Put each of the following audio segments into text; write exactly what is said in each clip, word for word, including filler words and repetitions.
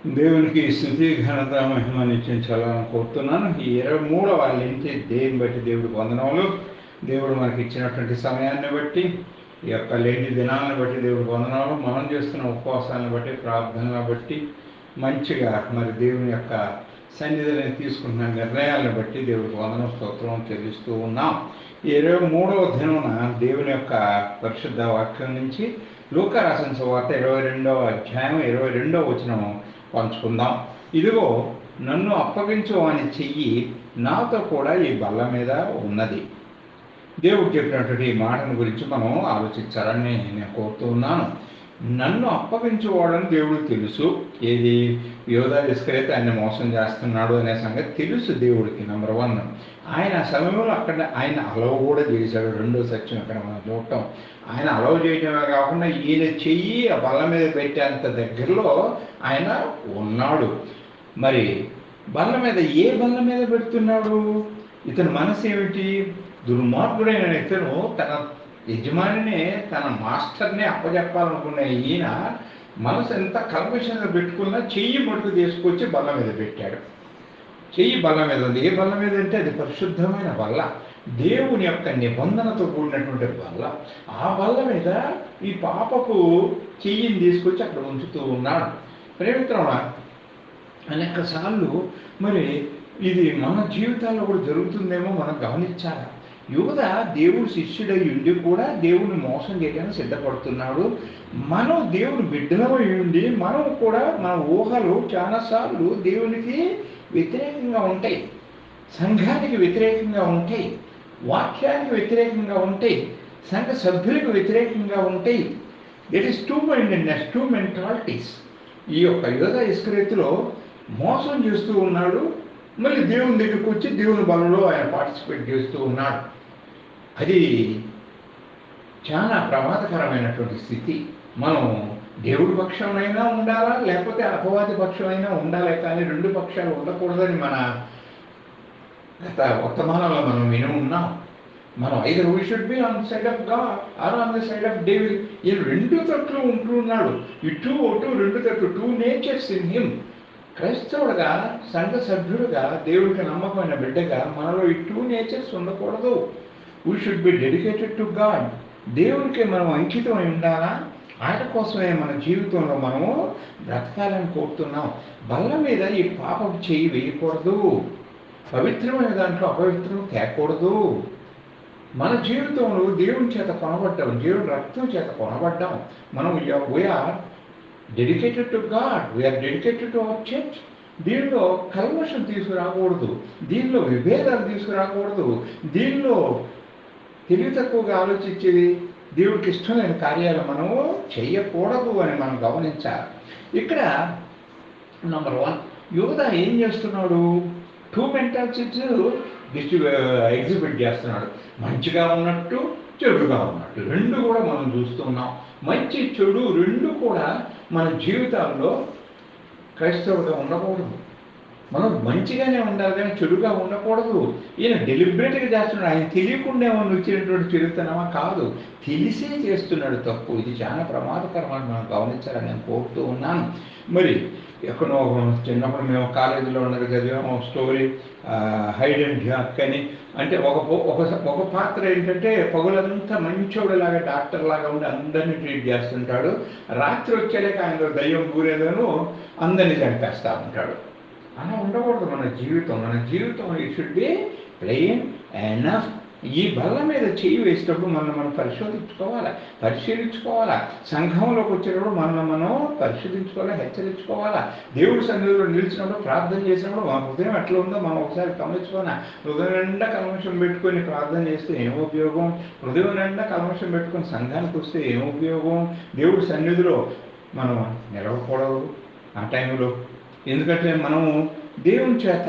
దేవునికి స్తుతి ఘనత మహిమ నిత్యించాలని కోరుతున్నాను. ఈ ఇరవై మూడవ నుంచి దేని బట్టి దేవుడికి వందనములు. దేవుడు మనకి ఇచ్చినటువంటి సమయాన్ని బట్టి, ఈ యొక్క లేని దినాలను బట్టి దేవుడికి వందనాలు. మనం చేస్తున్న ఉపవాసాలను బట్టి, ప్రార్థనలను బట్టి, మంచిగా మరి దేవుని యొక్క సన్నిధిని తీసుకుంటున్న నిర్ణయాలను బట్టి దేవుడికి వందనం స్తోత్రం చెల్లిస్తూ ఉన్నాం. ఈ ఇరవై మూడవ దినమున దేవుని యొక్క పరిశుద్ధ వాక్యం నుంచి లూకా రాసిన సువార్త ఇరవై రెండవ అధ్యాయం ఇరవై రెండవ వచనం పంచుకుందాం. ఇదిగో నన్ను అప్పగించు అని చెయ్యి నాతో కూడా ఈ బల్ల మీద ఉన్నది. దేవుడు చెప్పినటువంటి ఈ మాటను గురించి మనం ఆలోచించాలని నేను కోరుతూ ఉన్నాను. నన్ను అప్పగించుకోవడం దేవుడు తెలుసు. ఏది యోధా ఇస్కరియోతు ఆయన మోసం చేస్తున్నాడు అనే సంగతి తెలుసు దేవుడికి. నెంబర్ వన్, ఆయన సమయంలో అక్కడ ఆయన అలవ్ కూడా చేశాడు. రెండో సత్యం అక్కడ మనం చూడటం, ఆయన అలవ్ చేయటమే కాకుండా ఈయన చెయ్యి ఆ బల్ల మీద పెట్టేంత దగ్గరలో ఆయన ఉన్నాడు. మరి బల్ల మీద ఏ బల్ల మీద పెడుతున్నాడు? ఇతని మనసు ఏమిటి? దుర్మార్గుడైన ఇతను తన యజమానినే, తన మాస్టర్నే అప్పచెప్పాలనుకున్న ఈయన మనసు ఎంత కల్మషంగా పెట్టుకున్నా చెయ్యి మటుకు తీసుకొచ్చి బల్ల మీద పెట్టాడు. చెయ్యి బల్ల మీద ఉంది. ఏ బల్ల మీద అంటే అది పరిశుద్ధమైన బల్ల, దేవుని యొక్క నిబంధనతో కూడినటువంటి బల్ల. ఆ బల్ల మీద ఈ పాపకు చెయ్యిని తీసుకొచ్చి అక్కడ ఉంచుతూ ఉన్నాడు. ప్రేమిత్రమా, అనేక సార్లు మరి ఇది మన జీవితాల్లో కూడా జరుగుతుందేమో మనం గమనించాలి. యోధా దేవుడు శిష్యుడై ఉండి కూడా దేవుని మోసం చేయడానికి సిద్ధపడుతున్నాడు. మనం దేవుని బిడ్డలమై ఉండి మనం కూడా మన ఊహలు చాలాసార్లు దేవునికి వ్యతిరేకంగా ఉంటాయి, సంఘానికి వ్యతిరేకంగా ఉంటాయి, వాక్యానికి వ్యతిరేకంగా ఉంటాయి, సంఘ సభ్యులకు వ్యతిరేకంగా ఉంటాయి. It is two mindedness, two mentalities. ఈ యొక్క యోధా ఇస్కరియోతులో మోసం చేస్తూ ఉన్నాడు, మళ్ళీ దేవుని దగ్గరికి వచ్చి దేవుని బలలో ఆయన పార్టిసిపేట్ చేస్తూ ఉన్నాడు. అది చాలా ప్రమాదకరమైనటువంటి స్థితి. మనం దేవుడి పక్షమైనా ఉండాలా, లేకపోతే అపవాది పక్షమైనా ఉండాలి, కానీ రెండు పక్షాలు ఉండకూడదని మన గత వర్తమానంలో మనం విని ఉన్నాం. మనం either we should be on side of God or on the side of devil. ఈ రెండు తట్లు ఉంటున్నాడు. ఇటు అటు రెండు తట్లు, టూ నేచర్స్ ఇన్ హిమ్. క్రైస్తవుడుగా, సంఘ సభ్యుడుగా, దేవుడికి నమ్మకమైన బిడ్డగా మనలో ఈ టూ నేచర్స్ ఉండకూడదు. We should be dedicated to God. దేవుడికి మనం అంకితమై ఉండాలా, ఆయన కోసమే మన జీవితంలో మనము బ్రతకాలని కోరుతున్నాం. బల్ల మీద ఈ పాపం చేయి వేయకూడదు, పవిత్రమైన దాంట్లో అపవిత్రం తేకూడదు. మన జీవితంలో దేవుని చేత కొనబడ్డాం, దేవుని రక్తం చేత కొనబడ్డాం. మనం we are dedicated to God, we are dedicated to our church. దీనిలో కల్మషం తీసుకురాకూడదు, దీనిలో విభేదాలు తీసుకురాకూడదు, దీనిలో తెలివి తక్కువగా ఆలోచించేది దేవుడికి ఇష్టమైన కార్యాలు మనము చెయ్యకూడదు అని మనం గమనించాలి. ఇక్కడ నంబర్ వన్, యోధా ఏం చేస్తున్నాడు? టూ మెంటాలిటీస్ డిస్ట్రి ఎగ్జిబిట్ చేస్తున్నాడు. మంచిగా ఉన్నట్టు, చెడుగా ఉన్నట్టు, రెండు కూడా మనం చూస్తున్నాం. మంచి చెడు రెండు కూడా మన జీవితాల్లో క్రైస్తవుగా ఉండకూడదు. మనం మంచిగానే ఉండాలి కానీ చెడుగా ఉండకూడదు. ఈయన డెలిబరేట్గా చేస్తున్నాడు. ఆయన తెలియకుండా ఏమన్నా వచ్చినటువంటి చెడుతనమా? కాదు, తెలిసే చేస్తున్నాడు తప్పు. ఇది చాలా ప్రమాదకరమని మనం గమనించాలని నేను కోరుతూ ఉన్నాను. మరి ఎక్కడో చిన్నప్పుడు మేము కాలేజీలో ఉన్నది చదివాము స్టోరీ, హైడ్ అండ్ జాక్ అని. అంటే ఒక ఒక ఒక పాత్ర ఏంటంటే పగులంతా మంచోడులాగా డాక్టర్ లాగా ఉండి అందరినీ ట్రీట్ చేస్తుంటాడు. రాత్రి వచ్చేలేక ఆయన దయ్యం కూరేదను అందరినీ చంపేస్తూ ఉంటాడు. అలా ఉండకూడదు మన జీవితం. మన జీవితం it should be plain enough. ఈ బల్ల మీద చేయి వేసేటప్పుడు మనం మనం పరిశోధించుకోవాలా, పరిశీలించుకోవాలా. సంఘంలోకి వచ్చేటప్పుడు మనం మనం పరిశోధించుకోవాలా, హెచ్చరించుకోవాలా. దేవుడి సన్నిధిలో నిలిచినప్పుడు, ప్రార్థన చేసినప్పుడు మన హృదయం ఎట్లా ఉందో మనం ఒకసారి గమనించుకోవాలా. హృదయం నిండా కల్మషం పెట్టుకొని ప్రార్థన చేస్తే ఏం ఉపయోగం? హృదయం నిండా కల్మషం పెట్టుకొని సంఘానికి వస్తే ఏం ఉపయోగం? దేవుడి సన్నిధిలో మనం నిలవకూడదు ఆ టైంలో. ఎందుకంటే మనము దేవుని చేత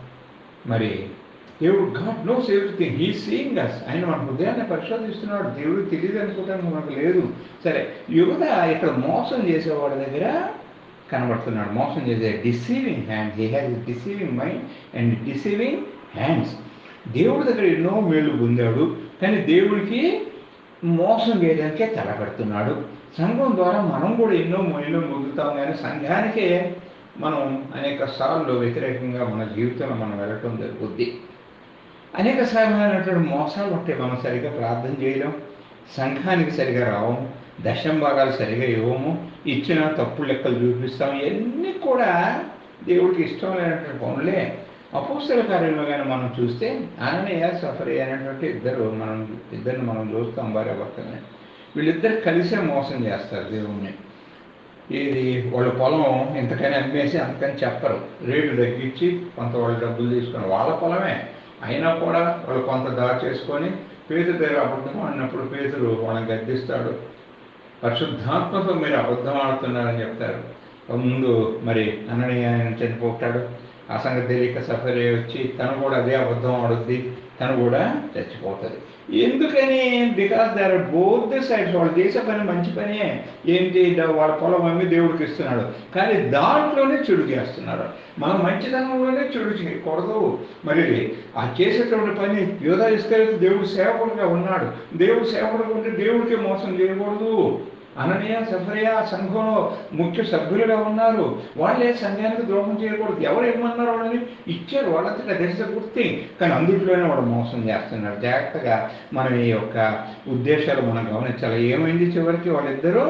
మరి దేవుడు, God knows everything, he seeing us. ఆయన మన హృదయాన్ని పరిశోధిస్తున్నాడు. దేవుడు తెలియదు అనుకోవడానికి మనకు లేదు. సరే, యోధా ఇక్కడ మోసం చేసేవాడి దగ్గర కనబడుతున్నాడు. మోసం చేసే deceiving hand, he has deceiving mind and deceiving hands. దేవుడి దగ్గర ఎన్నో మేలు పొందాడు, కానీ దేవుడికి మోసం చేయడానికే తలపెడుతున్నాడు. సంఘం ద్వారా మనం కూడా ఎన్నో మేలు పొందుతాం, కానీ సంఘానికే మనం అనేక సార్లు వ్యతిరేకంగా మన జీవితంలో మనం వెళ్ళటం జరుగుద్ది. అనేక సార్లైనటువంటి మోసాలు ఉంటాయి. మనం సరిగ్గా ప్రార్థన చేయలేం, సంఘానికి సరిగా రావము, దశం భాగాలు సరిగా ఇవ్వము, ఇచ్చిన తప్పుడు లెక్కలు చూపిస్తాం. ఇవన్నీ కూడా దేవుడికి ఇష్టం లేనటువంటి పనులే. అపోస్తల కార్యంలో కానీ మనం చూస్తే అననీయ సఫరియా అనేటువంటి ఇద్దరు మనం ఇద్దరిని మనం చూస్తాం, భార్య భర్తలని. వీళ్ళిద్దరు కలిసే మోసం చేస్తారు దేవుణ్ణి. ఇది వాళ్ళ పొలం ఇంతకైనా అమ్మేసి అంతకని చెప్పరు, రేటు తగ్గించి కొంత వాళ్ళు డబ్బులు తీసుకొని, వాళ్ళ పొలమే అయినా కూడా వాళ్ళు కొంత దాచేసుకొని పేతురు దగ్గర అబద్ధం ఆడినప్పుడు పేతురు వాళ్ళని గద్దిస్తాడు. పరిశుద్ధాత్మతో మీరు అబద్ధం ఆడుతున్నారని చెప్తారు. ముందు మరి అననీయ ఆయన చనిపోతాడు. ఆ సంగతి తెలియక సఫరియా వచ్చి తను కూడా అదే అబద్ధం ఆడుద్ది, తను కూడా చచ్చిపోతుంది. ఎందుకని? Because they are both the sides. వాళ్ళు చేసే పని మంచి పనే, ఏంటి వాళ్ళ పొలం అమ్మి దేవుడికి ఇస్తున్నాడు, కానీ దాంట్లోనే చెడు చేస్తున్నారు. మనం మంచితనంలోనే చెడు చేయకూడదు. మరి ఆ చేసేటువంటి పని యోధా ఇస్కరియోతు దేవుడు సేవకుడుగా ఉన్నాడు, దేవుడు సేవకుడుగా ఉంటే దేవుడికి మోసం చేయకూడదు. అననీయ సఫరియా సంఘంలో ముఖ్య సభ్యులుగా ఉన్నారు, వాళ్ళే సంఘానికి ద్రోహం చేయకూడదు. ఎవరు ఏమన్నారు? వాళ్ళని ఇచ్చారు, వాళ్ళంతటా దేశ గుర్తి, కానీ అందుట్లోనే వాడు మోసం చేస్తున్నారు. జాగ్రత్తగా మనం ఈ యొక్క ఉద్దేశాలు మనం గమనించాలి. ఏమైంది చివరికి? వాళ్ళిద్దరూ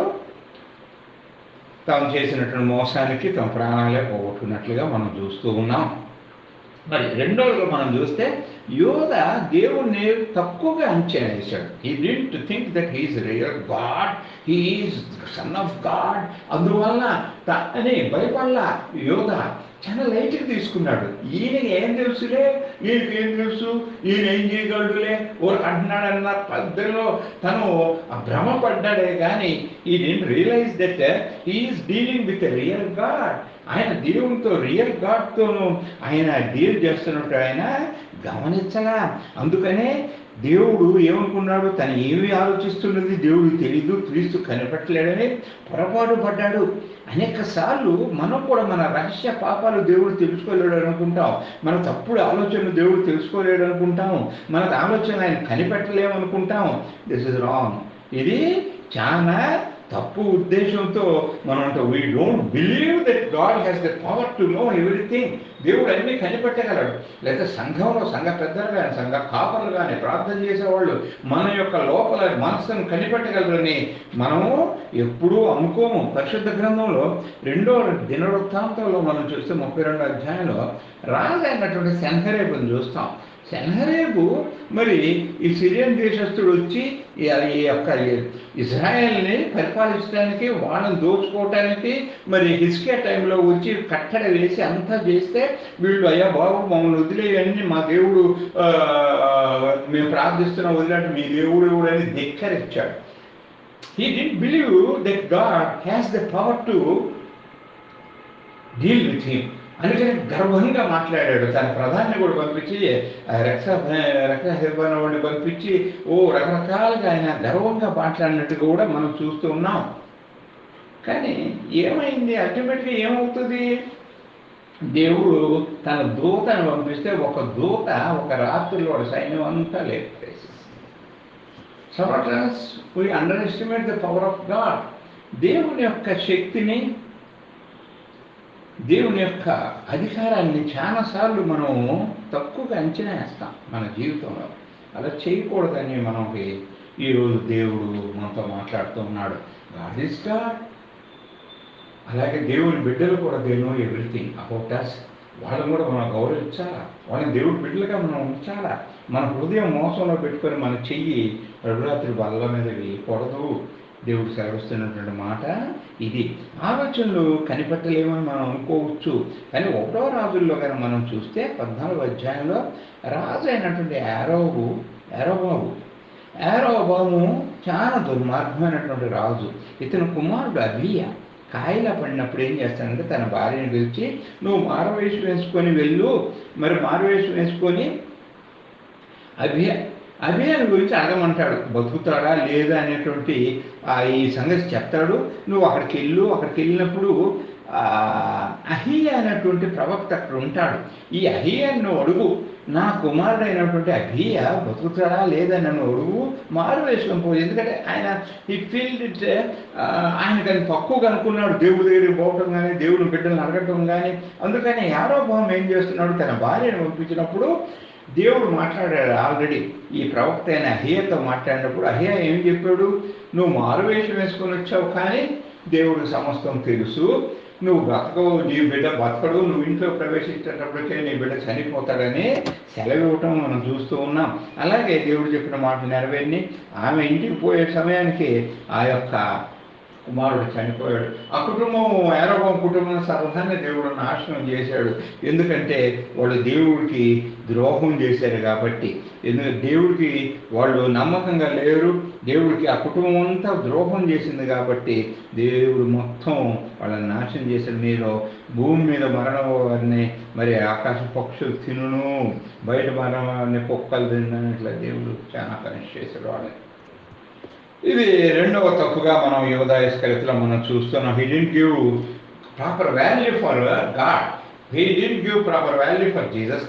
తాము చేసినటువంటి మోసానికి తమ ప్రాణాలే పోగొట్టుకున్నట్లుగా మనం చూస్తూ ఉన్నాం. మరి రెండోదిగా మనం చూస్తే యోధ దేవుణ్ణి తక్కువగా అంచనా వేశాడు. He didn't think that he is real God, he is son of God. అందువల్ల అని భయపడలా యోధ, చాలా లైట్గా తీసుకున్నాడు. ఈయనకి ఏం తెలుసులే, ఈయనకి ఏం తెలుసు, ఈయన ఏం చేయగలడులే ఓ అంటున్నాడన్న పద్ధతిలో తను భ్రమపడ్డాడే కానీ he didn't realize that he is dealing with a real God. ఆయన దేవునితో, రియల్ గాడ్తోనూ ఆయన డీల్ చేస్తున్నట్టు ఆయన గమనించగా. అందుకనే దేవుడు ఏమనుకున్నాడు? తను ఏమి ఆలోచిస్తున్నది దేవుడికి తెలీదు, క్రీస్తు కనిపెట్టలేడని పొరపాటు పడ్డాడు. అనేక సార్లు మనం కూడా మన రహస్య పాపాలు దేవుడు తెలుసుకోలేడు అనుకుంటాం, మన తప్పుడు ఆలోచనలు దేవుడు తెలుసుకోలేడు అనుకుంటాం, మన ఆలోచన ఆయన కనిపెట్టలేమనుకుంటాం. This is wrong. ఇది చాలా తప్పు ఉద్దేశంతో మనం అంటే we don't believe that God has the power to know everything. దేవుడు అన్నీ కనిపెట్టగలడు. లేదా సంఘంలో సంఘ పెద్దలు కానీ సంఘ కాపర్లు కానీ ప్రార్థన చేసేవాళ్ళు మన యొక్క లోపల మనస్సును కనిపెట్టగలరని మనము ఎప్పుడూ అనుకోము. పరిశుద్ధ గ్రంథంలో రెండో దినవృత్తాంతంలో మనం చూస్తే ముప్పై రెండో అధ్యాయంలో రాజు అయినటువంటి సెన్హెరీబుని చూస్తాం. సెన్హెరీబు మరి ఈ సిరియన్ దేశస్థుడు వచ్చి ఈ యొక్క ఇజ్రాయెల్ని పరిపాలించడానికి, వాళ్ళని దోచుకోవటానికి మరి హిజ్కియా టైంలో వచ్చి కట్టడి వేసి అంతా చేస్తే వీళ్ళు అయ్యా బాబు మమ్మల్ని వదిలేయని, మా దేవుడు మేము ప్రార్థిస్తున్న వదిలేంటే మీ దేవుడు ఎవడు అని ధిక్కరించాడు. He didn't believe that God has the power to deal with him. అందుకని గర్వంగా మాట్లాడాడు. తన ప్రధాన్ని కూడా పంపించి రక్ష రక్షణ వాడిని పంపించి ఓ రకరకాలుగా ఆయన గర్వంగా మాట్లాడినట్టుగా కూడా మనం చూస్తూ ఉన్నాం. కానీ ఏమైంది? అల్టిమేట్గా ఏమవుతుంది? దేవుడు తన దూతను పంపిస్తే ఒక దూత ఒక రాత్రిలో సైన్యం అంతా లేపేసి. Sometimes we underestimate the power of God. దేవుని యొక్క శక్తిని, దేవుని యొక్క అధికారాన్ని చాలాసార్లు మనం తక్కువగా అంచనా వేస్తాం మన జీవితంలో. అలా చేయకూడదని మనకి ఈరోజు దేవుడు మనతో మాట్లాడుతూ ఉన్నాడు. God is God. అలాగే దేవుని బిడ్డలు కూడా they know everything about us. వాళ్ళని కూడా మనం గౌరవించాలా, వాళ్ళని దేవుడి బిడ్డలుగా మనం ఉంచాలా. మన హృదయం మోసంలో పెట్టుకొని మన చెయ్యి ప్రభురాత్రి బల్ల మీద వేయకూడదు. దేవుడు సెలవిస్తున్నటువంటి మాట ఇది. ఆలోచనలు కనిపెట్టలేమని మనం అనుకోవచ్చు, కానీ ఒకటో రాజుల్లో కానీ మనం చూస్తే పద్నాలుగు అధ్యాయంలో రాజు అయినటువంటి యారోబు యారోబాబు యారోబాము చాలా దుర్మార్గమైనటువంటి రాజు. ఇతను కుమారుడు అబియా కాయలా పడినప్పుడు ఏం చేస్తానంటే తన భార్యను పిలిచి నువ్వు మారువేషం వేసుకొని వెళ్ళు, మరి మారువేషం వేసుకొని అభియా అభియాని గురించి అడగమంటాడు. బతుకుతాడా లేదా అనేటువంటి ఈ సంగతి చెప్తాడు. నువ్వు అక్కడికి వెళ్ళు. అక్కడికి వెళ్ళినప్పుడు అహియా అనేటువంటి ప్రవక్త అక్కడ ఉంటాడు. ఈ అహియాని నువ్వు అడుగు, నా కుమారుడైనటువంటి అభియ బతుకుతాడా లేదా నన్ను అడుగు, మారు వేసుకొని పోయి. ఎందుకంటే ఆయన ఈ ఫీల్డ్ ఇట్ ఆయన కానీ తక్కువగా అనుకున్నాడు దేవుడి దగ్గరికి పోవటం కానీ, దేవుని బిడ్డలను అడగటం కానీ. అందుకని యారోబాము ఏం చేస్తున్నాడు, తన భార్యను పంపించినప్పుడు దేవుడు మాట్లాడాడు ఆల్రెడీ. ఈ ప్రవక్త అయిన అహియతో మాట్లాడినప్పుడు అహియా ఏం చెప్పాడు, నువ్వు మారువేషం వేసుకొని వచ్చావు కానీ దేవుడికి సమస్తం తెలుసు, నువ్వు బ్రతకవు, నీ బిడ్డ బతకడు, నువ్వు ఇంట్లో ప్రవేశించేటప్పటికే నీ బిడ్డ చనిపోతాడని సెలవు ఇవ్వటం మనం చూస్తూ ఉన్నాం. అలాగే దేవుడు చెప్పిన మాట నెరవేరిని ఆమె ఇంటికి పోయే సమయానికి ఆ యొక్క కుమారుడు చనిపోయాడు. ఆ కుటుంబం యారోబాము కుటుంబం సర్వాన్ని దేవుడు నాశనం చేశాడు. ఎందుకంటే వాళ్ళు దేవుడికి ద్రోహం చేశారు కాబట్టి. ఎందుకంటే దేవుడికి వాళ్ళు నమ్మకంగా లేరు, దేవుడికి ఆ కుటుంబం అంతా ద్రోహం చేసింది కాబట్టి దేవుడు మొత్తం వాళ్ళని నాశనం చేశాడు. మీరు భూమి మీద మరణం వారిని మరి ఆకాశ పక్షులు తినును, బయట మరణాన్ని కుక్కలు తిన్నట్ల దేవుడు చాలా పనిష్ చేశాడు వాళ్ళని. ఇది రెండవ తప్పుగా మనం యోధా ఇస్కరియోతులో మనం చూస్తున్నాం. He didn't give proper value for God, he didn't give proper value for Jesus,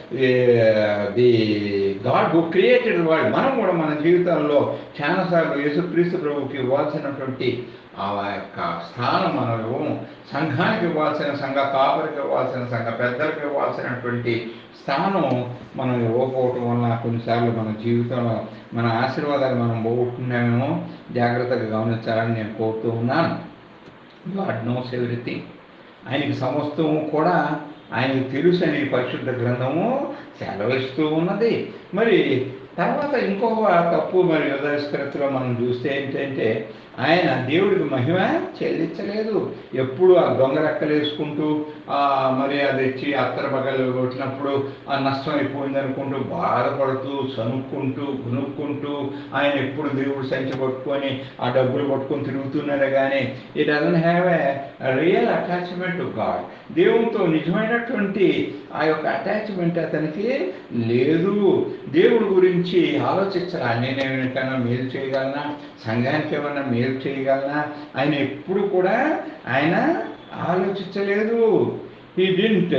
the God who created world. మనం కూడా మన జీవితంలో చాలాసార్లు యేసుక్రీస్తు ప్రభువుకి ఇవ్వాల్సినటువంటి ఆ యొక్క స్థానం మనం ఇవ్వము. సంఘానికి ఇవ్వాల్సిన, సంఘ కాపరికి ఇవ్వాల్సిన, సంఘ పెద్దలకు ఇవ్వాల్సినటువంటి స్థానం మనం ఇవ్వకపోవటం వల్ల కొన్నిసార్లు మన జీవితంలో మన ఆశీర్వాదాలు మనం పోగొట్టుకున్నామేమో. జాగ్రత్తగా గమనించాలని నేను కోరుతూ ఉన్నాను. God knows everything. ఆయనకి సమస్తము కూడా ఆయనకు తెలుసు అని పరిశుద్ధ గ్రంథము సెలవిస్తూ ఉన్నది. మరి తర్వాత ఇంకొక తప్పు మరి యోధా ఇస్కరియోతులో మనం చూస్తే ఏంటంటే ఆయన దేవుడికి మహిమ చెల్లించలేదు. ఎప్పుడు ఆ దొంగ రెక్కలు వేసుకుంటూ మరి అది వచ్చి అత్తర బగలు కొట్టినప్పుడు ఆ నష్టం అయిపోయింది అనుకుంటూ బాధపడుతూ సనుక్కుంటూ గునుక్కుంటూ ఆయన ఎప్పుడు దేవుడు సంచి పట్టుకొని ఆ డబ్బులు పట్టుకొని తిరుగుతున్నాడే కానీ he doesn't have a real attachment to God. దేవునితో నిజమైనటువంటి ఆ యొక్క అటాచ్మెంట్ అతనికి లేదు. దేవుడి గురించి ఆలోచించాలా, నేను ఎవరికైనా మేలు చేయగలనా, సంఘానికి ఏమన్నా మేలు చేయగలనా, ఆయన ఎప్పుడు కూడా ఆయన ఆలోచించలేదు. He didn't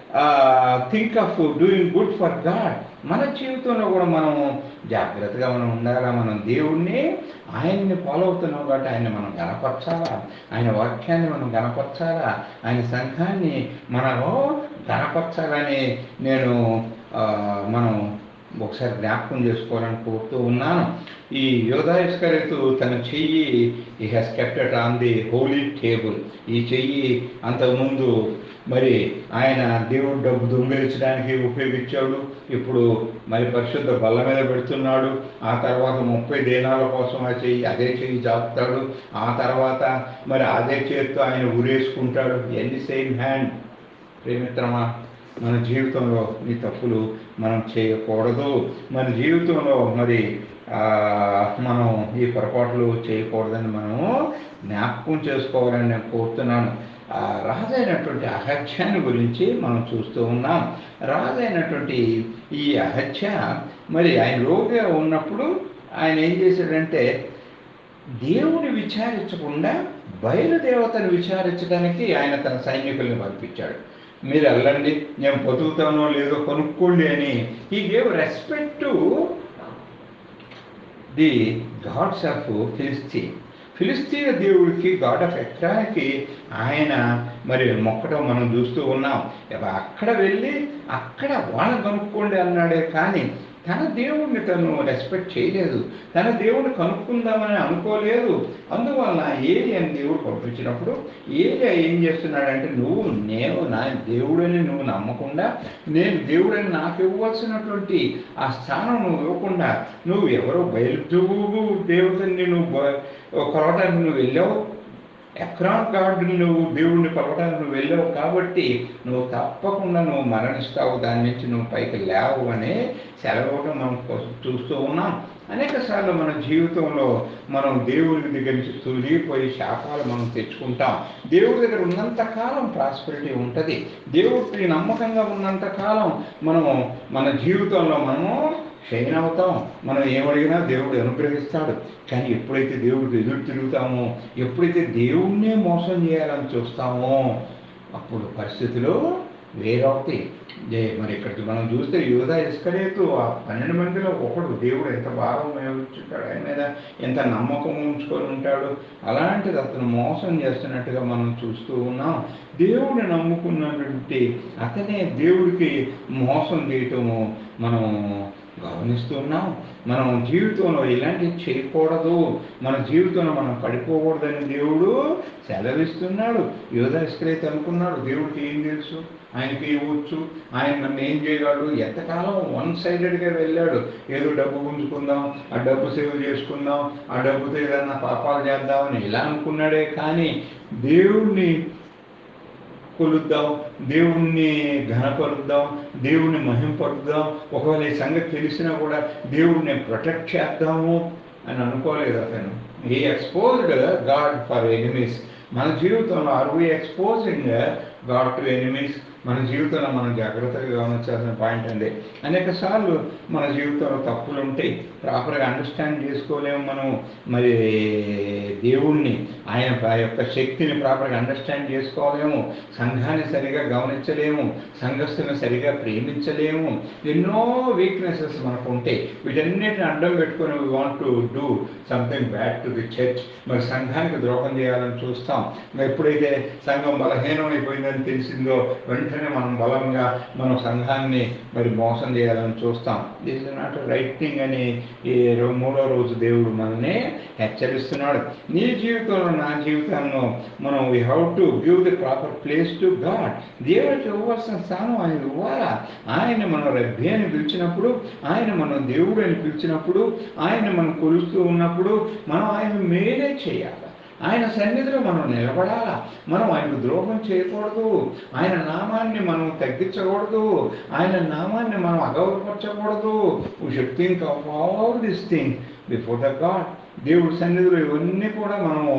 think of doing good for God. మన జీవితంలో కూడా మనము జాగ్రత్తగా మనం ఉండాలా. మనం దేవుణ్ణి ఆయన్ని ఫాలో అవుతున్నాం కాబట్టి ఆయన్ని మనం గణపరచాలా, ఆయన వాక్యాన్ని మనం గణపరచాలా, ఆయన సంఘాన్ని మనము గణపరచాలని నేను మనం ఒకసారి జ్ఞాపకం చేసుకోవాలని కోరుతూ ఉన్నాను. ఈ యోధా ఇస్కరియోతు తన చెయ్యి he has kept it on the holy table. ఈ చెయ్యి అంతకుముందు మరి ఆయన దేవుడు డబ్బు దొంగిలించడానికి ఉపయోగించాడు, ఇప్పుడు మరి పరిశుద్ధ బల్ల మీద పెడుతున్నాడు. ఆ తర్వాత ముప్పై దినాల కోసం ఆ చెయ్యి అదే చెయ్యి చాపుతాడు. ఆ తర్వాత మరి అదే చేతితో ఆయన ఉరేసుకుంటాడు. ఎన్ని సేమ్ హ్యాండ్. ప్రేమిత్రమా, మన జీవితంలో ఈ తప్పులు మనం చేయకూడదు. మన జీవితంలో మరి మనం ఈ పొరపాట్లు చేయకూడదని మనము జ్ఞాపకం చేసుకోవాలని నేను కోరుతున్నాను. రాజైనటువంటి అహజ్యాన్ని గురించి మనం చూస్తూ ఉన్నాం. రాజైనటువంటి ఈ అహజ్య మరి ఆయన రోగిగా ఉన్నప్పుడు ఆయన ఏం చేశాడంటే దేవుని విచారించకుండా బయలుదేవతను విచారించడానికి ఆయన తన సైనికుల్ని పంపించాడు. మీరు వెళ్ళండి, నేను బతుకుతానో లేదో కనుక్కోండి అని. He gave respect to the gods of Philistine. Philistine దేవుడికి, గాడ్ ఆఫ్ ఎక్రానికి ఆయన మరి మొక్కడం మనం చూస్తూ ఉన్నాం. అక్కడ వెళ్ళి అక్కడ వాళ్ళని కనుక్కోండి అన్నాడే కానీ తన దేవుడిని తను రెస్పెక్ట్ చేయలేదు, తన దేవుడిని కనుక్కుందామని అనుకోలేదు. అందువల్ల ఏలియాని దేవుడు పంపించినప్పుడు ఏలియా ఏం చేస్తున్నాడంటే, నువ్వు నేను నా దేవుడని నువ్వు నమ్మకుండా, నేను దేవుడని నాకు ఇవ్వాల్సినటువంటి ఆ స్థానం నువ్వు ఇవ్వకుండా, నువ్వు ఎవరో బయలుదేవు దేవతని నువ్వు కొలవటానికి నువ్వు వెళ్ళావు, ఎక్రాన్ గార్డుని నువ్వు దేవుడిని కొలవడానికి నువ్వు వెళ్ళావు కాబట్టి నువ్వు తప్పకుండా నువ్వు మరణిస్తావు, దాని నుంచి నువ్వు పైకి లేవు అని సెలవటం మనం చూస్తూ ఉన్నాం. అనేక సార్లు మన జీవితంలో మనం దేవుడి దగ్గర నుంచి తొలిగిపోయి శాపాలు మనం తెచ్చుకుంటాం. దేవుడి దగ్గర ఉన్నంత కాలం ప్రాస్పెరిటీ ఉంటుంది. దేవుడికి నమ్మకంగా ఉన్నంత కాలం మనము మన జీవితంలో మనము షైన్ అవుతాం. మనం ఏమడిగినా దేవుడు అనుగ్రహిస్తాడు. కానీ ఎప్పుడైతే దేవుడికి ఎదురు తిరుగుతామో, ఎప్పుడైతే దేవుడినే మోసం చేయాలని చూస్తామో అప్పుడు పరిస్థితులు వేరవుతాయి. ఏ మరి ఇక్కడికి మనం చూస్తే యూదా ఇస్కరియోతు ఆ పన్నెండు మందిలో ఒకడు. దేవుడు ఎంత భారం ఉంచుంటాడు ఆయన మీద, ఎంత నమ్మకం ఉంచుకొని ఉంటాడు. అలాంటిది అతను మోసం చేస్తున్నట్టుగా మనం చూస్తూ ఉన్నాం. దేవుడిని నమ్ముకున్నటువంటి అతనే దేవుడికి మోసం చేయటము మనం గమనిస్తున్నాం. మనం జీవితంలో ఇలాంటివి చేయకూడదు, మన జీవితంలో మనం పడిపోకూడదని దేవుడు సెలవిస్తున్నాడు. యూదా ఇస్కరియోతు అనుకున్నాడు దేవుడికి ఏం తెలుసు, ఆయనకి ఇవ్వచ్చు, ఆయన నన్ను ఏం చేయగలడు. ఎంతకాలం వన్ సైడెడ్గా వెళ్ళాడు. ఏదో డబ్బు గుంజుకుందాం, ఆ డబ్బు సేవ్ చేసుకుందాం, ఆ డబ్బుతో ఏదన్నా పాపాలు చేద్దామని ఇలా అనుకున్నాడే కానీ దేవుణ్ణి కొలుద్దాం, దేవుణ్ణి ఘనపరుద్దాం, దేవుణ్ణి మహింపరుద్దాం, ఒకవేళ ఈ సంగతి తెలిసినా కూడా దేవుడిని ప్రొటెక్ట్ చేద్దాము అని అనుకోలేదు అతను. ఈ ఎక్స్పోజ్డ్ గాడ్ ఫర్ ఎనిమీస్. మన జీవితంలో are we exposing God to enemies? మన జీవితంలో మనం జాగ్రత్తగా గమనించాల్సిన పాయింట్ అండి. అనేక సార్లు మన జీవితంలో తప్పులు ఉంటాయి, ప్రాపర్గా అండర్స్టాండ్ చేసుకోలేము మనం. మరి దేవుణ్ణి, ఆయన యొక్క శక్తిని ప్రాపర్గా అండర్స్టాండ్ చేసుకోలేము, సంఘాన్ని సరిగా గమనించలేము, సంఘస్థులను సరిగా ప్రేమించలేము. ఎన్నో వీక్నెసెస్ మనకు ఉంటాయి. వీటన్నిటిని అడ్డం పెట్టుకొని we want to do something bad to the church. మరి సంఘానికి ద్రోహం చేయాలని చూస్తాం. మరి ఎప్పుడైతే సంఘం బలహీనం అయిపోయిందని తెలిసిందో వెంటనే మనం బలంగా మనం సంఘాన్ని మరి మోసం చేయాలని చూస్తాం. This is not right thing అని ఈ మూడో రోజు దేవుడు మనల్ని హెచ్చరిస్తున్నాడు. నీ జీవితంలో నా జీవితంలో మనం we have to give the proper place to God. దేవుడికి ఇవ్వాల్సిన స్థానం ఆయన ఇవ్వాలా. ఆయన మనం రబ్బీ అని పిలిచినప్పుడు, ఆయన మనం దేవుడు అని పిలిచినప్పుడు, ఆయన మనం కొలుస్తూ ఉన్నప్పుడు మనం ఆయన మేలే చేయాలి. ఆయన సన్నిధిలో మనం నిలబడాలా. మనం ఆయనకు ద్రోహం చేయకూడదు, ఆయన నామాన్ని మనం తగ్గించకూడదు, ఆయన నామాన్ని మనం అగౌరవపరచకూడదు. We should think of all this thing before the God. దేవుడి సన్నిధిలో ఇవన్నీ కూడా మనము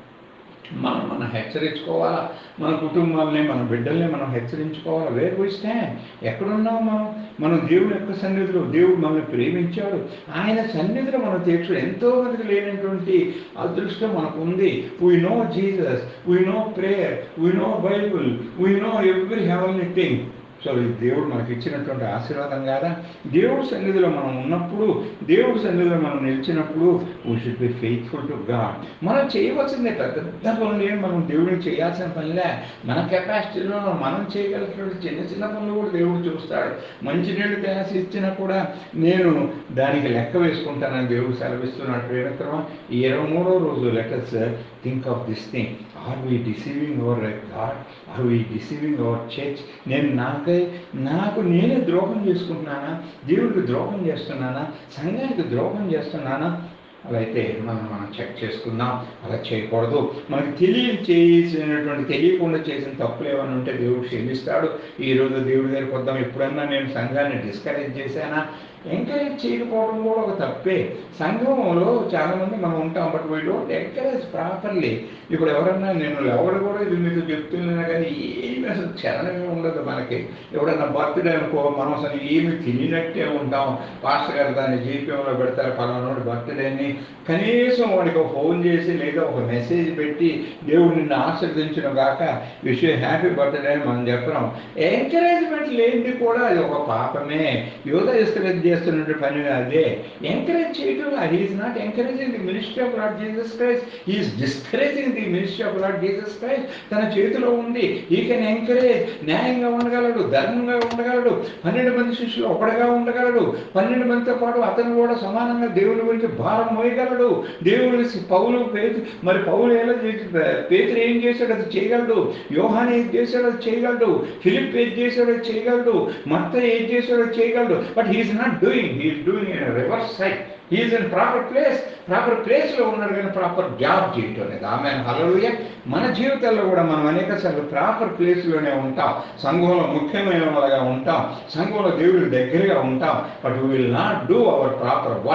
మనం మనం హెచ్చరించుకోవాలా. మన కుటుంబాలని, మన బిడ్డల్ని మనం హెచ్చరించుకోవాలి. వేర్ వి స్టాండ్, ఎక్కడున్నాం మనం? మనం దేవుడి యొక్క సన్నిధిలో, దేవుడు మనల్ని ప్రేమించాడు, ఆయన సన్నిధిలో మనం తీర్చు. ఎంతో మందికి లేనటువంటి అదృష్టం మనకు ఉంది. We know Jesus, we know prayer, we know Bible, we know every heavenly thing. So ఇది దేవుడు మనకి ఇచ్చినటువంటి ఆశీర్వాదం కాదా? దేవుడి సన్నిధిలో మనం ఉన్నప్పుడు, దేవుడి సన్నిధిలో మనం నిలిచినప్పుడు we should be faithful to God. మనం చేయవలసిందే పెద్ద పెద్ద పనులు ఏం మనం దేవుడికి చేయాల్సిన పనిలే. మన కెపాసిటీలో మనం చేయగలిగినటువంటి చిన్న చిన్న పనులు కూడా దేవుడు చూస్తాడు. మంచినీళ్ళు గ్లాస్ ఇచ్చినా కూడా నేను దానికి లెక్క వేసుకుంటానని దేవుడు సెలవిస్తున్నాడు. ప్రేమిత్రమా, ఈ ఇరవై మూడో రోజు letters think of this thing. Are we deceiving our God? Are we deceiving our church? నేను నాకై నాకు నేనే ద్రోహం చేసుకుంటున్నానా? దేవుడికి ద్రోహం చేస్తున్నానా? సంఘానికి ద్రోహం చేస్తున్నానా? అలా అయితే మనం మనం చెక్ చేసుకుందాం. అలా చేయకూడదు. మనకి తెలియ చేసినటువంటి తెలియకుండా చేసిన తప్పులు ఏమైనా ఉంటే దేవుడు క్షమిస్తాడు. ఈరోజు దేవుడి దగ్గరికి వద్దాం. ఎప్పుడన్నా నేను సంఘాన్ని డిస్కరేజ్ చేశానా? ఎంకరేజ్ చేయకపోవడం కూడా ఒక తప్పే. సంఘంలో చాలామంది మనం ఉంటాం, but we don't encourage properly. ఇప్పుడు ఎవరన్నా, నేను ఎవరు కూడా ఇది మీకు చెప్తున్నా కానీ ఏమి అసలు చలనమే ఉండదు మనకి. ఎవడన్నా బర్త్డే అనుకో, మనం అసలు ఏమి తెలియనట్టే ఉంటాం. పాస్టర్ గారు దాన్ని జీపీఎంలో పెడతారు, పలానాడు బర్త్డేని. కనీసం వాడికి ఒక ఫోన్ చేసి లేదా ఒక మెసేజ్ పెట్టి దేవుడు నిన్ను ఆశీర్వదించిన గాక, విష్ యూ హ్యాపీ బర్త్డే అని మనం చెప్పడం. ఎంకరేజ్మెంట్ లేనిది కూడా అది ఒక పాపమే. యోగా డిస్కరేజ్ చేస్తున్న పని అదే. ఎంకరేజ్ చేయడం, he is not encouraging the ministry of Lord Jesus Christ, he is discouraging the ministry of Lord Jesus Christ. తన చేతిలో ఉంది. He can encourage. న్యాయంగా ఉండగలడు, ధర్మంగా ఉండగలడు, పన్నెండు మంది శిష్యులు ఒకటిగా ఉండగలడు, పన్నెండు మందితో పాటు అతను కూడా సమానంగా దేవుని గురించి భారం మోయగలడు. దేవుడు పౌలు పేరు మరి పౌలు ఎలా చేసి, పేతురు ఏం చేశాడు అది చేయగలడు, యోహాను ఏం చేశాడో అది చేయగలడు, ఫిలిప్ ఏం చేశాడో అది చేయగలడు, మత్తయి ఏం చేశాడో అది చేయగలడు. But he is not doing, he is doing in reverse side. He is in proper place. Proper ప్లేస్లో ఉన్నాడు కానీ ప్రాపర్ జాబ్ చేయటం లేదు. ఆమె హల్లెలూయా. మన జీవితాల్లో కూడా మనం అనేక సార్లు ప్రాపర్ ప్లేస్లోనే ఉంటాం, సంఘంలో ముఖ్యమైన వాళ్ళగా ఉంటాం, సంఘంలో దేవుడి దగ్గరగా ఉంటాం, but we will not do our proper work.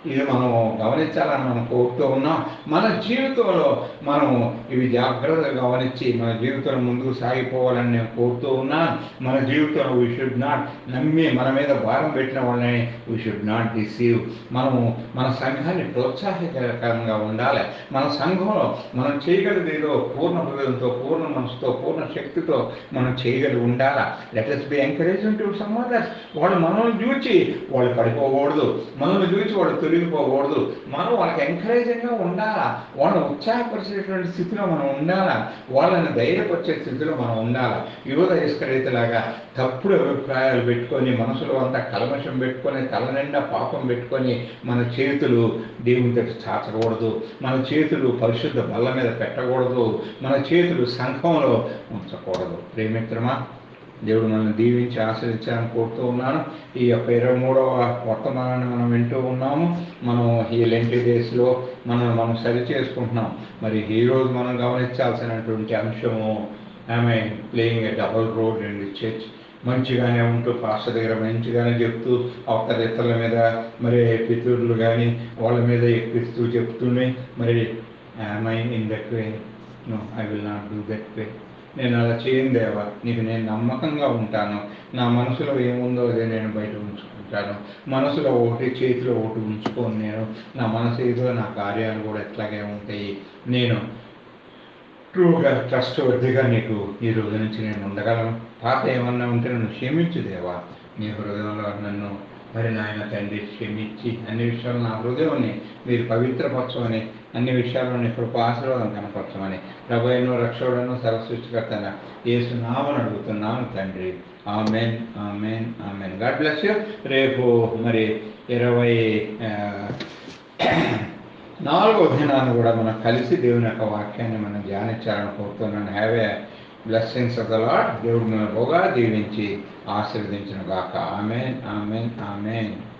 ఇది మనము గమనించాలని మనం కోరుతూ ఉన్నాం. మన జీవితంలో మనము ఇవి జాగ్రత్తగా గమనించి మన జీవితంలో ముందుకు సాగిపోవాలని నేను కోరుతూ ఉన్నాను. మన జీవితంలో వీ షుడ్ నాట్ నమ్మి మన మీద భారం పెట్టిన వాళ్ళని వీ షుడ్ నాట్ డిసీవ్. మనము మన సంఘాన్ని ప్రోత్సాహకరంగా ఉండాలి. మన సంఘంలో మనం చేయగలిగేదో పూర్ణ హృదయంతో, పూర్ణ మనసుతో, పూర్ణ శక్తితో మనం చేయగలిగి ఉండాలా. Let us be encouraging to some others. వాళ్ళు మనల్ని చూచి వాళ్ళు పడిపోకూడదు, మనల్ని చూచి వాళ్ళు తొలగిపోకూడదు. మనం వాళ్ళకి ఎంకరేజింగ్గా ఉండాలా, వాళ్ళని ఉత్సాహపరిచేటువంటి స్థితిలో మనం ఉండాలా, వాళ్ళని ధైర్యపరిచే స్థితిలో మనం ఉండాలా. యువత ఇస్కరీతులాగా తప్పుడు అభిప్రాయాలు పెట్టుకొని, మనసులో అంతా కల్మషం పెట్టుకొని, తల నిండా పాపం పెట్టుకొని మన చేతులు దేవుని దగ్గర చాచకూడదు, మన చేతులు పరిశుద్ధ బల్ల మీద పెట్టకూడదు, మన చేతులు సంఘంలో ఉంచకూడదు. ప్రేమిత్రమా, దేవుడు మనల్ని దీవించి ఆశ్రయించాలని కోరుతూ ఉన్నాను. ఈ యొక్క ఇరవై మూడవ వర్తమానాన్ని మనం వింటూ ఉన్నాము. మనం ఈ లెంటి డేస్లో మనం మనం సరి చేసుకుంటున్నాం. మరి ఈరోజు మనం గమనించాల్సినటువంటి అంశము, ఆమె playing a double role in the church. మంచిగానే ఉంటూ పాస్టర్ దగ్గర మంచిగానే చెప్తూ అవతల ఇతరుల మీద మరి పితృలు కానీ వాళ్ళ మీద ఎక్కిస్తూ చెప్తూనే మరి I in that way, no I will not do that way. నేను అలా చేయను దేవా, నీకు నేను నమ్మకంగా ఉంటాను. నా మనసులో ఏముందో అదే నేను బయట ఉంచుకుంటాను. మనసులో ఒకటి, చేతిలో ఒకటి ఉంచుకోను. నేను నా మనసు ఏదో, నా కార్యాలు కూడా ఎట్లాగే ఉంటాయి. నేను ట్రూగా ట్రస్ట్ వర్దిగా నీకు ఈ రోజు నుంచి నేను ఉండగలను. పాత ఏమన్నా ఉంటే నన్ను క్షమించు దేవా. నీ హృదయంలో నన్ను మరి నాయన తండ్రి క్షమించి అన్ని విషయాలు నా హృదయాన్ని మీరు పవిత్రపరచమని, అన్ని విషయాల్లో నీ కృప ఆశీర్వాదం కనపరచమని ప్రభువును రక్షకుడును సర్వసృష్టికర్తైన యేసు నామమున అడుగుతున్నాను తండ్రి. Amen, amen, amen. God bless you. రేపు మరి ఇరవై నాలుగో దినాన్ని కూడా మనం కలిసి దేవుని యొక్క వాక్యాన్ని మనం ధ్యానించాలని కోరుతున్నాను. Have a blessings of the Lord. దేవుడు మన బోగా దీవించి ఆశీర్వదించును గాక. Amen, amen, amen.